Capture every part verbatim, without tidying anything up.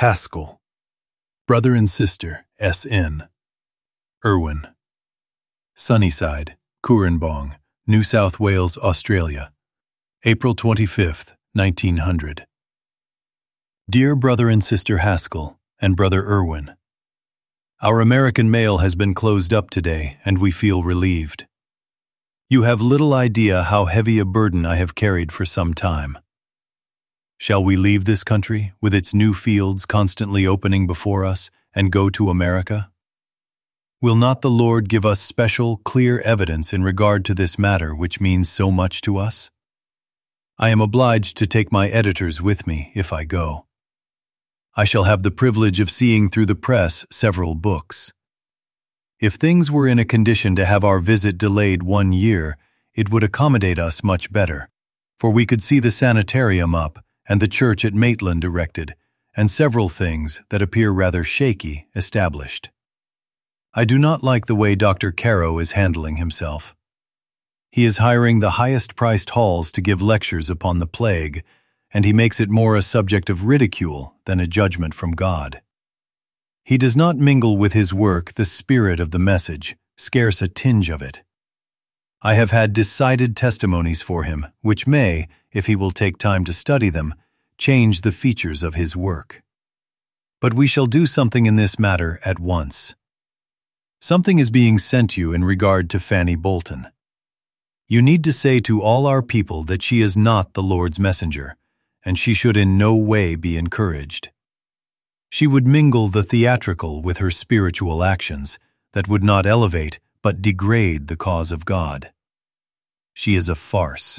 Haskell. Brother and sister, S N Irwin. Sunnyside, Cooranbong, New South Wales, Australia, April twenty-fifth, nineteen hundred. Dear Brother and Sister Haskell and Brother Irwin, our American mail has been closed up today, and we feel relieved. You have little idea how heavy a burden I have carried for some time. Shall we leave this country, with its new fields constantly opening before us, and go to America? Will not the Lord give us special, clear evidence in regard to this matter which means so much to us? I am obliged to take my editors with me if I go. I shall have the privilege of seeing through the press several books. If things were in a condition to have our visit delayed one year, it would accommodate us much better, for we could see the sanitarium up and the church at Maitland erected, and several things that appear rather shaky established. I do not like the way Doctor Caro is handling himself. He is hiring the highest-priced halls to give lectures upon the plague, and he makes it more a subject of ridicule than a judgment from God. He does not mingle with his work the spirit of the message, scarce a tinge of it. I have had decided testimonies for him, which may, if he will take time to study them, change the features of his work. But we shall do something in this matter at once. Something is being sent you in regard to Fanny Bolton. You need to say to all our people that she is not the Lord's messenger, and she should in no way be encouraged. She would mingle the theatrical with her spiritual actions that would not elevate but degrade the cause of God. She is a farce.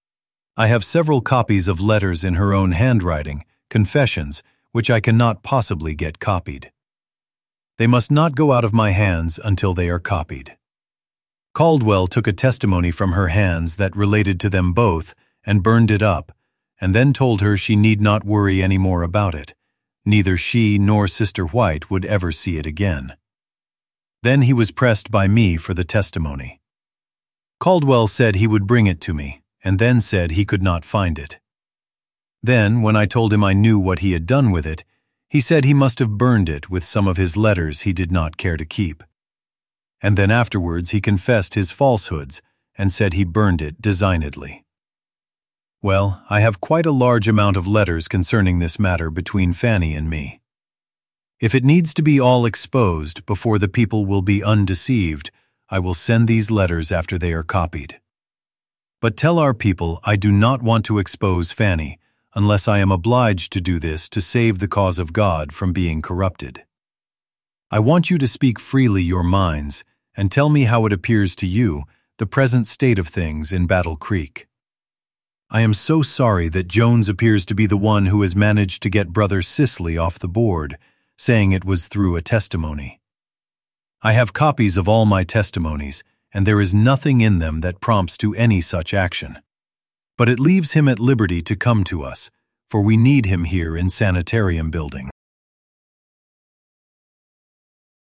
I have several copies of letters in her own handwriting, confessions, which I cannot possibly get copied. They must not go out of my hands until they are copied. Caldwell took a testimony from her hands that related to them both and burned it up, and then told her she need not worry any more about it. Neither she nor Sister White would ever see it again. Then he was pressed by me for the testimony. Caldwell said he would bring it to me, and then said he could not find it. Then, when I told him I knew what he had done with it, he said he must have burned it with some of his letters he did not care to keep. And then afterwards he confessed his falsehoods and said he burned it designedly. Well, I have quite a large amount of letters concerning this matter between Fanny and me. If it needs to be all exposed before the people will be undeceived, I will send these letters after they are copied. But tell our people I do not want to expose Fanny unless I am obliged to do this to save the cause of God from being corrupted. I want you to speak freely your minds and tell me how it appears to you the present state of things in Battle Creek. I am so sorry that Jones appears to be the one who has managed to get Brother Sisley off the board, saying it was through a testimony. I have copies of all my testimonies, and there is nothing in them that prompts to any such action. But it leaves him at liberty to come to us, for we need him here in Sanitarium Building.